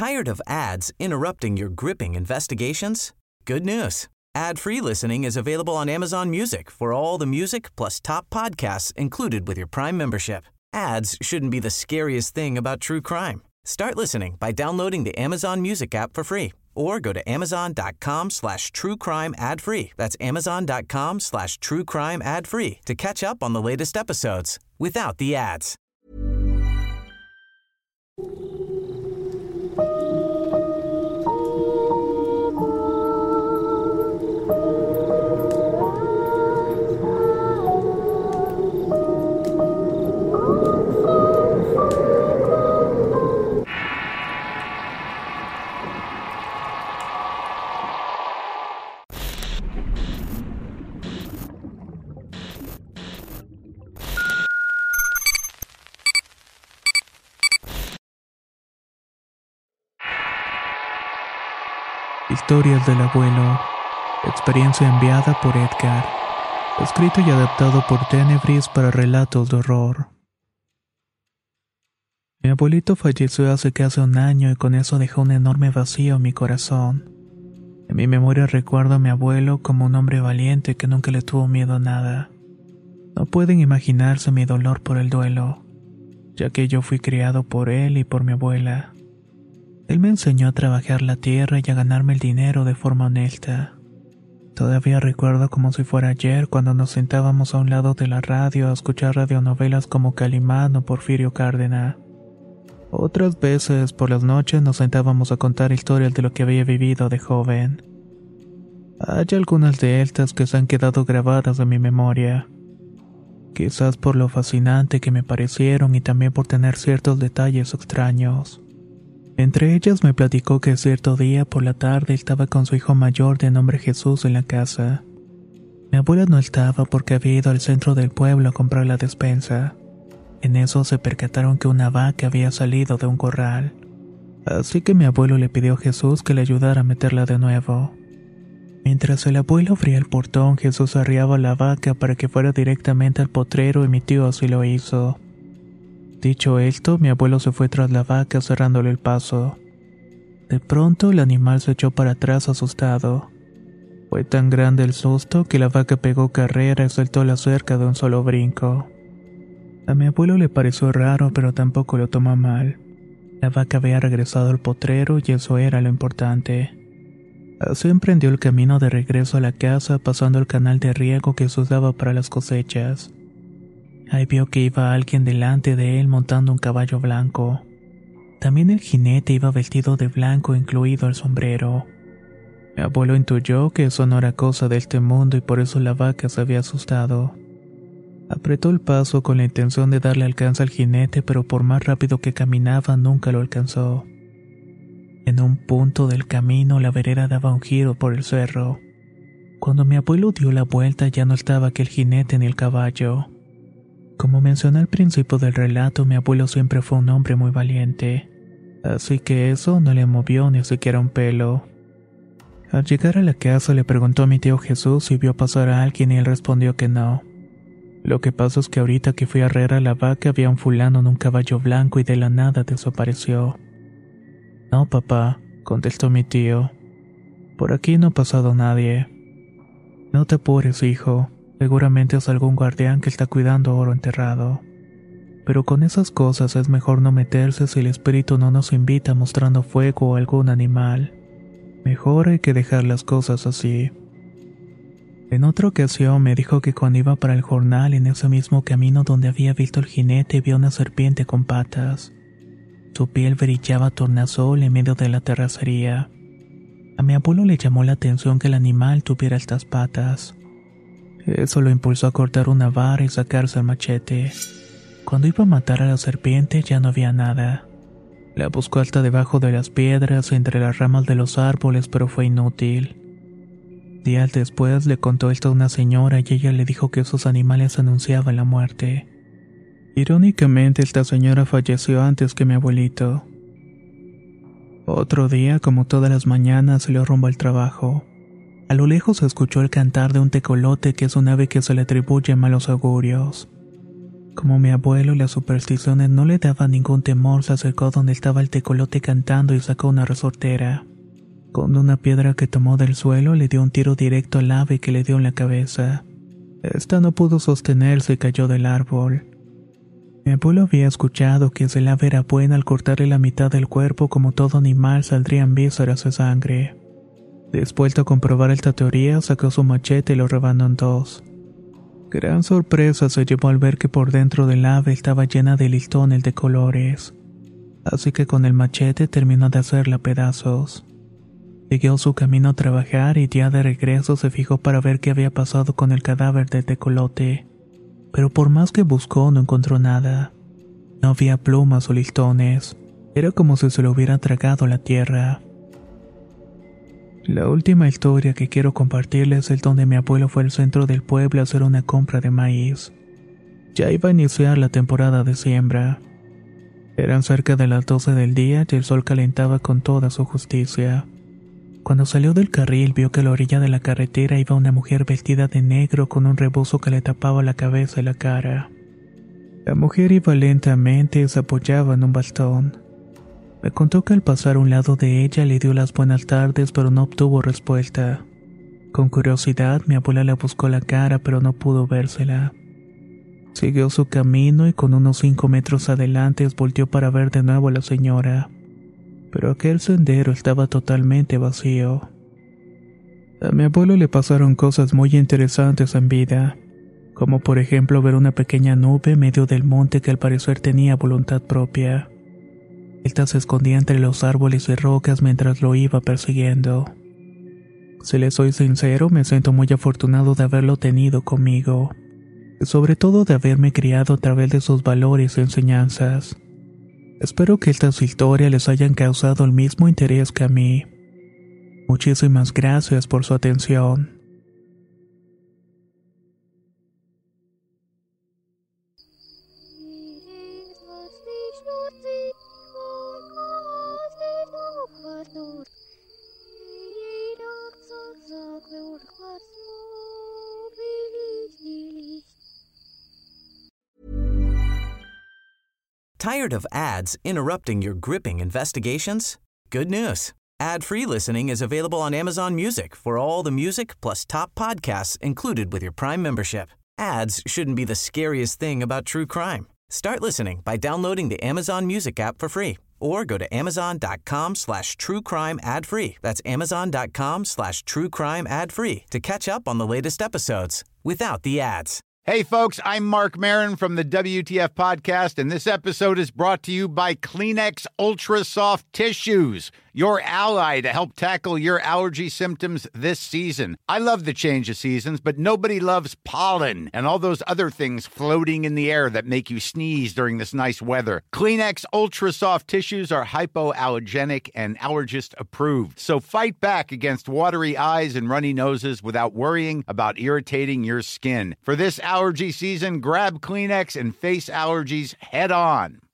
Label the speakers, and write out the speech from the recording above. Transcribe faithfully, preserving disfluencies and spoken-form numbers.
Speaker 1: Tired of ads interrupting your gripping investigations? Good news. Ad-free listening is available on Amazon Music for all the music plus top podcasts included with your Prime membership. Ads shouldn't be the scariest thing about true crime. Start listening by downloading the Amazon Music app for free or go to amazon.com slash true crime ad free. That's amazon.com slash true crime ad free to catch up on the latest episodes without the ads.
Speaker 2: Historias del abuelo. Experiencia enviada por Edgar. Escrito y adaptado por Tenebris para relatos de horror. Mi abuelito falleció hace casi un año y con eso dejó un enorme vacío en mi corazón. En mi memoria recuerdo a mi abuelo como un hombre valiente que nunca le tuvo miedo a nada. No pueden imaginarse mi dolor por el duelo, ya que yo fui criado por él y por mi abuela. Él me enseñó a trabajar la tierra y a ganarme el dinero de forma honesta. Todavía recuerdo como si fuera ayer cuando nos sentábamos a un lado de la radio a escuchar radionovelas como Calimán o Porfirio Cárdenas. Otras veces por las noches nos sentábamos a contar historias de lo que había vivido de joven. Hay algunas de estas que se han quedado grabadas en mi memoria. Quizás por lo fascinante que me parecieron y también por tener ciertos detalles extraños. Entre ellas me platicó que cierto día por la tarde estaba con su hijo mayor de nombre Jesús en la casa. Mi abuela no estaba porque había ido al centro del pueblo a comprar la despensa. En eso se percataron que una vaca había salido de un corral. Así que mi abuelo le pidió a Jesús que le ayudara a meterla de nuevo. Mientras el abuelo abría el portón, Jesús arriaba a la vaca para que fuera directamente al potrero y mi tío así lo hizo. Dicho esto, mi abuelo se fue tras la vaca cerrándole el paso. De pronto el animal se echó para atrás asustado. Fue tan grande el susto que la vaca pegó carrera y saltó la cerca de un solo brinco. A mi abuelo le pareció raro, pero tampoco lo tomó mal. La vaca había regresado al potrero y eso era lo importante. Así emprendió el camino de regreso a la casa, pasando el canal de riego que se usaba para las cosechas. Ahí vio que iba alguien delante de él montando un caballo blanco. También el jinete iba vestido de blanco, incluido el sombrero. Mi abuelo intuyó que eso no era cosa de este mundo y por eso la vaca se había asustado. Apretó el paso con la intención de darle alcance al jinete, pero por más rápido que caminaba nunca lo alcanzó. En un punto del camino la vereda daba un giro por el cerro. Cuando mi abuelo dio la vuelta ya no estaba aquel jinete ni el caballo. Como mencioné al principio del relato, mi abuelo siempre fue un hombre muy valiente, así que eso no le movió ni siquiera un pelo. Al llegar a la casa le preguntó a mi tío Jesús si vio pasar a alguien y él respondió que no. Lo que pasa es que ahorita que fui a arrear a la vaca había un fulano en un caballo blanco y de la nada desapareció. No, papá, contestó mi tío. Por aquí no ha pasado nadie. No te apures, hijo. Seguramente es algún guardián que está cuidando oro enterrado. Pero con esas cosas es mejor no meterse si el espíritu no nos invita mostrando fuego o algún animal. Mejor hay que dejar las cosas así. En otra ocasión me dijo que cuando iba para el jornal en ese mismo camino donde había visto el jinete vio una serpiente con patas. Su piel brillaba tornasol en medio de la terracería. A mi abuelo le llamó la atención que el animal tuviera estas patas. Eso lo impulsó a cortar una vara y sacarse el machete. Cuando iba a matar a la serpiente ya no había nada. La buscó hasta debajo de las piedras, entre las ramas de los árboles, pero fue inútil. Días después le contó esto a una señora y ella le dijo que esos animales anunciaban la muerte. Irónicamente, esta señora falleció antes que mi abuelito. Otro día, como todas las mañanas, salió rumbo al trabajo. A lo lejos se escuchó el cantar de un tecolote, que es un ave que se le atribuye malos augurios. Como mi abuelo, las supersticiones no le daban ningún temor, se acercó donde estaba el tecolote cantando y sacó una resortera. Con una piedra que tomó del suelo, le dio un tiro directo al ave que le dio en la cabeza. Esta no pudo sostenerse y cayó del árbol. Mi abuelo había escuchado que si el ave era buena al cortarle la mitad del cuerpo, como todo animal, saldrían vísceras de sangre. Dispuesto a comprobar esta teoría, sacó su machete y lo rebanó en dos. Gran sorpresa se llevó al ver que por dentro del ave estaba llena de listones de colores. Así que con el machete terminó de hacerla a pedazos. Siguió su camino a trabajar y ya de regreso se fijó para ver qué había pasado con el cadáver del tecolote. Pero por más que buscó no encontró nada. No había plumas o listones. Era como si se lo hubiera tragado la tierra. La última historia que quiero compartirles es donde mi abuelo fue al centro del pueblo a hacer una compra de maíz. Ya iba a iniciar la temporada de siembra. Eran cerca de las doce del día y el sol calentaba con toda su justicia. Cuando salió del carril vio que a la orilla de la carretera iba una mujer vestida de negro con un rebozo que le tapaba la cabeza y la cara. La mujer iba lentamente y se apoyaba en un bastón. Me contó que al pasar a un lado de ella le dio las buenas tardes, pero no obtuvo respuesta. Con curiosidad, mi abuela le buscó la cara, pero no pudo vérsela. Siguió su camino y con unos cinco metros adelante volteó para ver de nuevo a la señora. Pero aquel sendero estaba totalmente vacío. A mi abuelo le pasaron cosas muy interesantes en vida, como por ejemplo ver una pequeña nube en medio del monte que al parecer tenía voluntad propia. Esta se escondía entre los árboles y rocas mientras lo iba persiguiendo. Si les soy sincero, me siento muy afortunado de haberlo tenido conmigo, y sobre todo de haberme criado a través de sus valores y enseñanzas. Espero que estas historias les hayan causado el mismo interés que a mí. Muchísimas gracias por su atención.
Speaker 1: Tired of ads interrupting your gripping investigations? Good news. Ad-free listening is available on Amazon Music for all the music plus top podcasts included with your Prime membership. Ads shouldn't be the scariest thing about true crime. Start listening by downloading the Amazon Music app for free or go to amazon.com slash true crime ad free. That's amazon.com slash true crime ad free to catch up on the latest episodes without the ads.
Speaker 3: Hey, folks, I'm Mark Maron from the W T F Podcast, and this episode is brought to you by Kleenex Ultra Soft Tissues, your ally to help tackle your allergy symptoms this season. I love the change of seasons, but nobody loves pollen and all those other things floating in the air that make you sneeze during this nice weather. Kleenex Ultra Soft Tissues are hypoallergenic and allergist approved, so fight back against watery eyes and runny noses without worrying about irritating your skin. For this allergy season, grab Kleenex and face allergies head on.